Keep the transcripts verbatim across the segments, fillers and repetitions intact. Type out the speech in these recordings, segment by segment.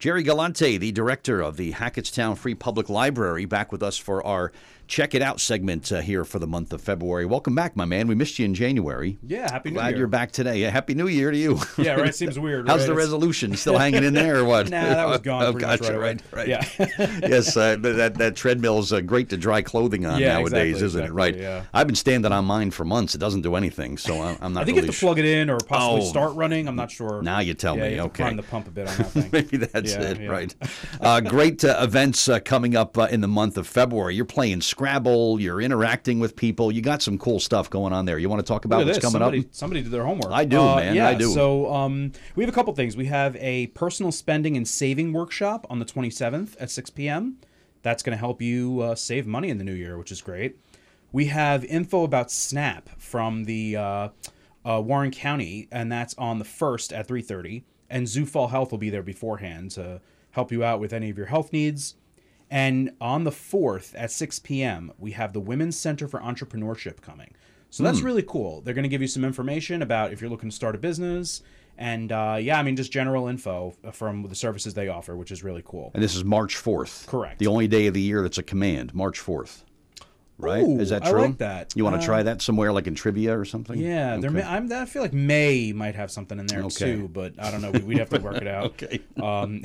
Jerry Galante, the director of the Hackettstown Free Public Library, back with us for our Check It Out segment uh, here for the month of February. Welcome back, my man. We missed you in January. Yeah, Happy New Glad Year. you're back today. Yeah, Happy New Year to you. Yeah, right. Seems weird. How's right? the It's... resolution? Still hanging in there or what? Nah, that was gone oh, pretty gotcha. much right, right, right. Yeah. yes, uh, that that treadmill's uh, great to dry clothing on yeah, nowadays, exactly, isn't exactly, it? Right. Yeah. I've been standing on mine for months. It doesn't do anything, so I'm, I'm not. I think really you have to plug it in or possibly Oh. start running. I'm not sure. Now you tell yeah, me. you have Okay. to prime the pump a bit on that thing. Maybe that's Yeah, it, yeah. right? Uh, great uh, events uh, coming up uh, in the month of February. You're playing Scrabble. You're interacting with people. You got some cool stuff going on there. You want to talk about Look at what's this. coming somebody, up? Somebody did their homework. I do, Uh, man. Yeah, I do. So um, we have a couple things. We have a personal spending and saving workshop on the twenty-seventh at six p.m. That's going to help you uh, save money in the new year, which is great. We have info about SNAP from the uh, uh, Warren County, and that's on the first at three thirty. And Zoo Fall Health will be there beforehand to help you out with any of your health needs. And on the fourth at six p.m., we have the Women's Center for Entrepreneurship coming. So that's Hmm. really cool. They're going to give you some information about if you're looking to start a business. And uh, yeah, I mean, just general info from the services they offer, which is really cool. And this is March fourth. Correct. The only day of the year that's a command, March fourth. Right? Ooh, is that I true? like that. You want to Uh, try that somewhere like in trivia or something? Yeah, Okay. there may, I'm, I feel like May might have something in there Okay. too, but I don't know. We- We'd have to work it out. Okay. Um,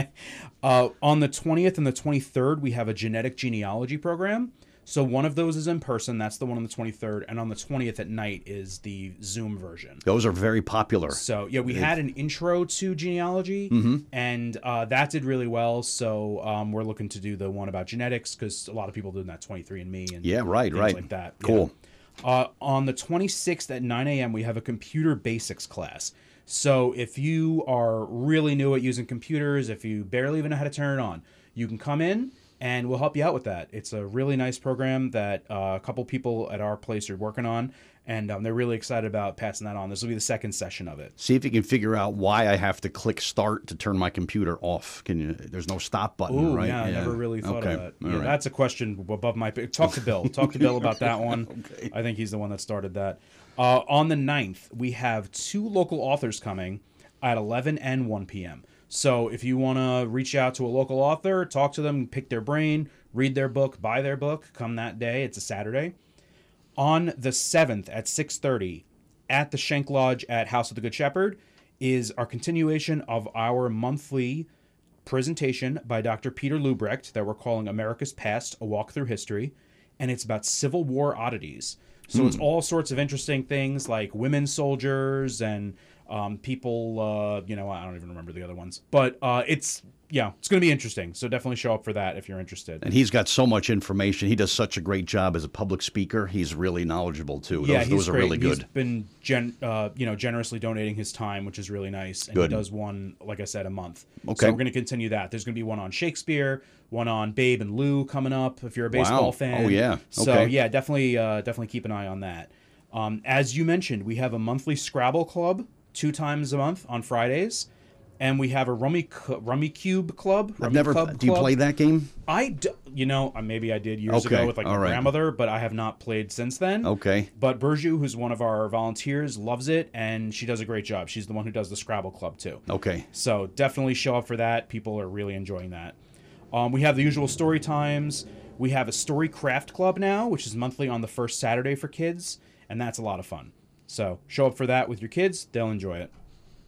uh, on the twentieth and the twenty-third, we have a genetic genealogy program. So one of those is in person. That's the one on the twenty-third. And on the twentieth at night is the Zoom version. Those are very popular. So, yeah, we had an intro to genealogy, Mm-hmm. and uh, that did really well. So um, we're looking to do the one about genetics because a lot of people doing that twenty-three and me and Yeah, right, things right. like that. Yeah. Cool. Uh, on the twenty-sixth at nine a.m., we have a computer basics class. So if you are really new at using computers, if you barely even know how to turn it on, you can come in and we'll help you out with that. It's a really nice program that uh, a couple people at our place are working on, and um, they're really excited about passing that on. This will be the second session of it. See if you can figure out why I have to click start to turn my computer off. Can you? There's no stop button, Ooh, right? yeah, I never really thought okay. of that. All Yeah, right. that's a question above my... Talk to Bill. Talk to Bill about that one. Okay. I think he's the one that started that. Uh, on the ninth, we have two local authors coming at eleven and one p.m. So if you want to reach out to a local author, talk to them, pick their brain, read their book, buy their book, come that day. It's a Saturday. On the seventh at six thirty at the Schenk Lodge at House of the Good Shepherd is our continuation of our monthly presentation by Doctor Peter Lubrecht that we're calling America's Past, A Walk Through History. And it's about Civil War oddities. So it's all sorts of interesting things like women soldiers and um, people, uh, you know, I don't even remember the other ones. But uh, it's, yeah, it's going to be interesting. So definitely show up for that if you're interested. And he's got so much information. He does such a great job as a public speaker. He's really knowledgeable too. Yeah, those, he's those are great. really good. He's been, gen, uh, you know, generously donating his time, which is really nice. And Good. he does one, like I said, a month. Okay. So we're going to continue that. There's going to be one on Shakespeare, one on Babe and Lou coming up if you're a baseball Wow. fan. Oh, yeah. So Okay. yeah, definitely, uh, definitely keep an eye on that. Um, as you mentioned, we have a monthly Scrabble club two times a month on Fridays. And we have a Rummy Cu- Rummy Cube club. I've Rummy never. Cub Do you club. play that game? I, d- you know, uh, maybe I did years Okay, ago with like all my right. grandmother, but I have not played since then. Okay. But Burju, who's one of our volunteers, loves it, and she does a great job. She's the one who does the Scrabble Club, too. Okay. So definitely show up for that. People are really enjoying that. Um, we have the usual story times. We have a Story Craft Club now, which is monthly on the first Saturday for kids, and that's a lot of fun. So show up for that with your kids. They'll enjoy it.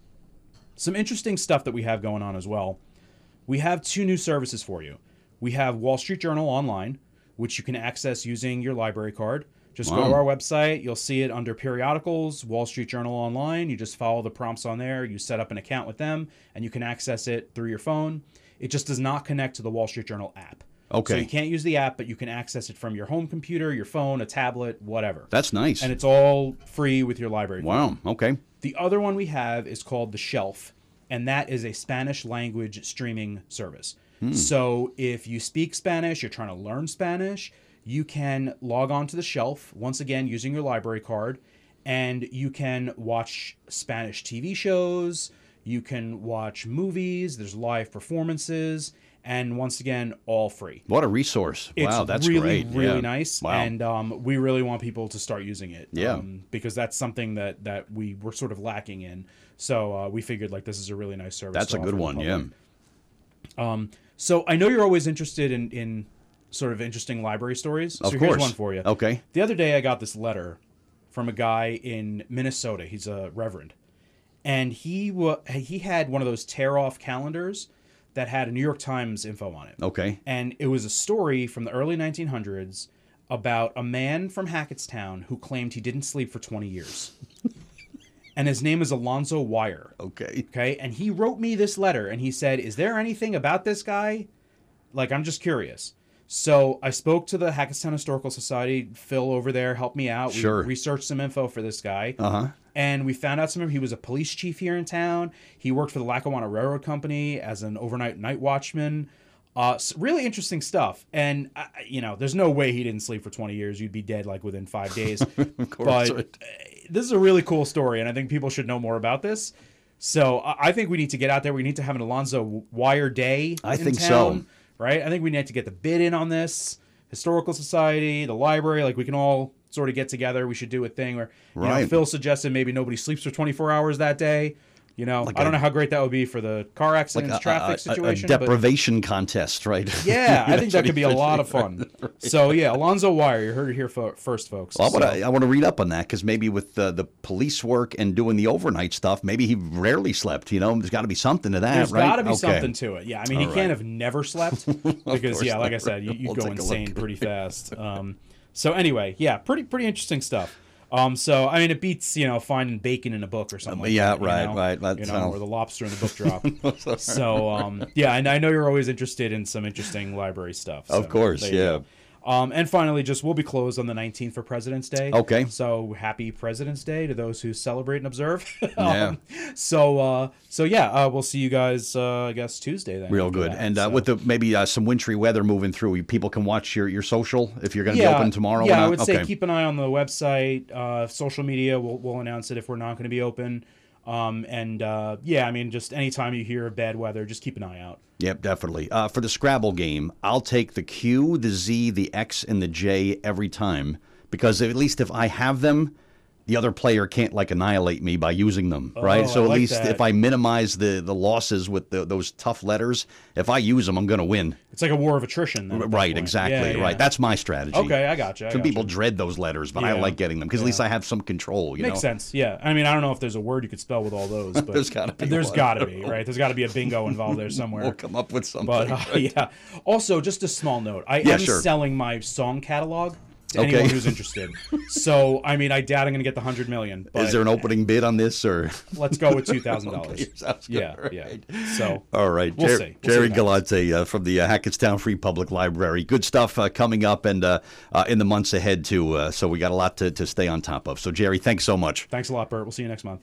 Some interesting stuff that we have going on as well. We have two new services for you. We have Wall Street Journal Online, which you can access using your library card. Just go Wow. to our website. You'll see it under periodicals, Wall Street Journal Online. You just follow the prompts on there. You set up an account with them, and you can access it through your phone. It just does not connect to the Wall Street Journal app. Okay. So you can't use the app, but you can access it from your home computer, your phone, a tablet, whatever. That's nice. And it's all free with your library card. Wow. Okay. The other one we have is called The Shelf, and that is a Spanish language streaming service. So if you speak Spanish, you're trying to learn Spanish, you can log on to The Shelf, once again, using your library card, and you can watch Spanish T V shows, you can watch movies, there's live performances, and once again, all free. What a resource. It's wow, that's really, great. really Yeah. nice, Wow. and um, we really want people to start using it. Yeah. um, because that's something that that we were sort of lacking in. So uh, we figured like this is a really nice service. That's to a good offer the one, public. yeah. So I know you're always interested in, in sort of interesting library stories. So Of here's course. one for you. Okay. The other day I got this letter from a guy in Minnesota. He's a reverend. And he wa- he had one of those tear-off calendars that had a New York Times info on it. Okay. And it was a story from the early nineteen hundreds about a man from Hackettstown who claimed he didn't sleep for twenty years. And his name is Alonzo Wire. Okay. Okay. And he wrote me this letter and he said, is there anything about this guy? Like, I'm just curious. So I spoke to the Hackettstown Historical Society. Phil over there helped me out. Sure. We researched some info for this guy. Uh-huh. And we found out some of him. He was a police chief here in town. He worked for the Lackawanna Railroad Company as an overnight night watchman. Uh, s- really interesting stuff. And, uh, you know, there's no way he didn't sleep for twenty years. You'd be dead, like, within five days. Of course. But uh, this is a really cool story, and I think people should know more about this. So I I think we need to get out there. We need to have an Alonzo Wire Day I in think town, so. right? I think we need to get the bid in on this. Historical Society, the library, like, we can all sort of get together. We should do a thing where, you know, Right. Phil suggested maybe nobody sleeps for twenty-four hours that day. You know, Like I don't a- know how great that would be for the car Like accidents, a, traffic a- a- situation. a but deprivation contest, right? yeah, I think That's that what could be a he- lot of fun. So yeah, Alonzo Wire, you heard it here fo- first, folks. Well, I want So- to I want to read up on that because maybe with the, the police work and doing the overnight stuff, maybe he rarely slept. You know, there's got to be something to that, There's right? got to be Okay. something to it. Yeah, I mean, he All can't right. have never slept because, course yeah, like not. I said, you, you'd We'll go take a insane look. pretty fast. Um, so anyway, yeah, pretty pretty interesting stuff. Um, so I mean, it beats, you know, finding bacon in a book or something. Um, like yeah, that, you right, know? right. That You know, sounds- or the lobster in the book drop. So um, yeah, and I know you're always interested in some interesting library stuff. Of so course, there you yeah. go. Um, and finally, just we'll be closed on the nineteenth for President's Day. Okay. So happy President's Day to those who celebrate and observe. Yeah. um, so uh, so yeah, uh, we'll see you guys. Uh, I guess Tuesday then. Real after good. that. And uh, So- with the maybe uh, some wintry weather moving through, people can watch your, your social if you're going to yeah, be open tomorrow. Yeah, or not? I would okay. say keep an eye on the website, uh, social media. We'll we'll announce it if we're not going to be open. Um, and uh, yeah, I mean, just anytime you hear of bad weather, just keep an eye out. Yep, definitely. Uh, for the Scrabble game, I'll take the Q, the Z, the X, and the J every time because at least if I have them, the other player can't like annihilate me by using them, right? Oh, So I at like least that. if I minimize the, the losses with the, those tough letters, if I use them, I'm going to win. It's like a war of attrition. Then, at that Right, point. exactly. Yeah, yeah. Right. That's my strategy. Okay, I gotcha. I Some gotcha. people dread those letters, but I Yeah. like getting them because at least I have some control. You Makes know? sense. Yeah. I mean, I don't know if there's a word you could spell with all those, but There's gotta be There's one. got to be, right? There's got to be a bingo involved there somewhere. We'll come up with something. But uh, yeah. Also, just a small note. I Yeah, am sure. selling my song catalog to Okay. anyone who's interested. So, I mean, I doubt I'm going to get the hundred million. But Is there an opening bid on this, or let's go with two thousand dollars. Okay, sounds good. Yeah, All yeah. right. So, All right, We'll Jer- see. We'll see Jerry what Galante uh, from the uh, Hackettstown Free Public Library. Good stuff uh, coming up and uh, uh, in the months ahead too. Uh, so we got a lot to, to stay on top of. So Jerry, thanks so much. thanks a lot, Bert. We'll see you next month.